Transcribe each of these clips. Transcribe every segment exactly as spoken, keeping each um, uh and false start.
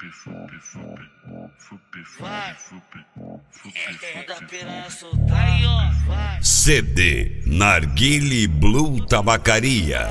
C D Narguile Blue Tabacaria.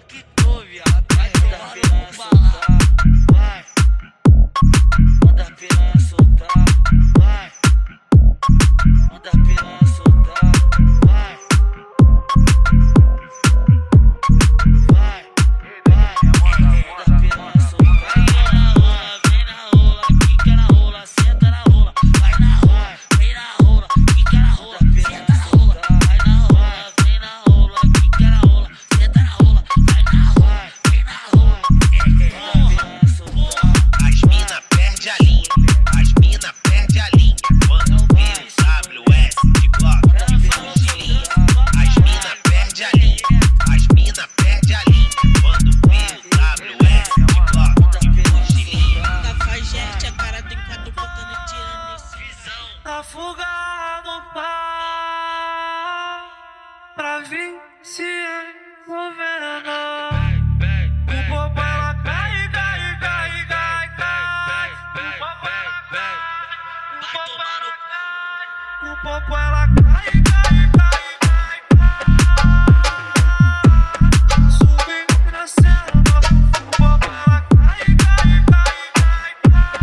Na fuga no pau, pra vir se envolvendo. O povo ela cai, cai, cai, cai, cai. O povo ela cai, o povo ela cai, cai, cai, cai, cai. Subir na cena, o povo ela cai, cai, cai, cai,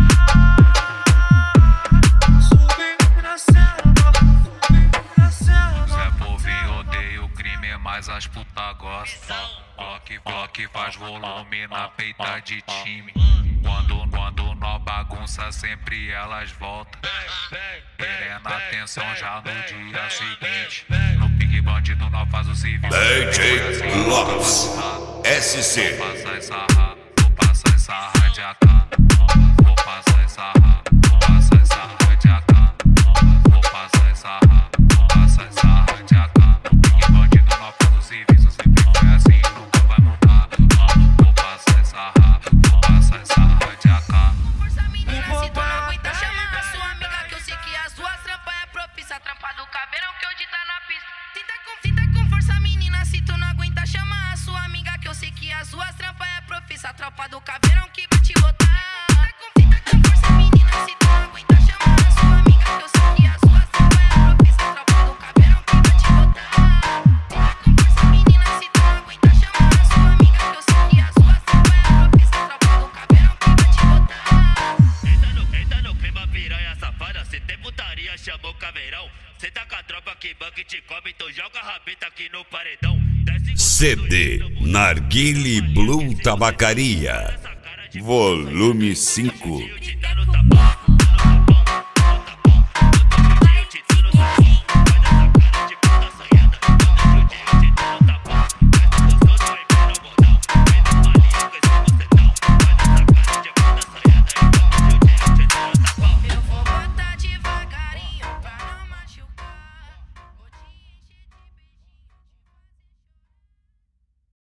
cai. Subir na cena, subir na cena. Zé Povinho odeia o crime, mas as puta gostam. Bloque, bloque faz volume na peita de time. Quando, quando nó bagunça, sempre elas voltam. Querendo atenção já no dia seguinte. No pique bandido, nó faz o civil. D J Lopes S C. Vou passar essa ra, vou passar essa ra de A K. Vou passar essa ra, vou passar essa ra de A K. Vou passar essa ra, vou passar essa ra de A K. No pique bandido, nó faz o serviço. Sempre foi assim, nunca vai mudar. Vou passar essa ra, vou passar essa ra de A K. Força menina, se tu não aguenta, chama a sua amiga, que eu sei que as duas trampas é propícia. A trampa do caveirão que hoje tá na pista. Sinta com, sinta com força menina, se tu não aguenta, chama a sua amiga, que eu sei que as duas trampas é propícia. A tropa do caveirão que vai te botar. Sinta com, sinta com força menina, se tu não aguenta, chama a sua amiga, que eu sei que as duas trampas é propícia. A tropa do caveirão que vai te botar. Sinta com força menina, se tu não aguenta, chama a sua amiga, que eu sei que as duas trampas é propícia. A tropa do caveirão que vai te botar. Eita no, eita no clima piranha safada, cê tem putaria, chamou caveirão. Cê tá com a tropa que banca e te come, então joga a rabeta aqui no paredão. C D Narguile Blue Tabacaria. Volume cinco. Te dando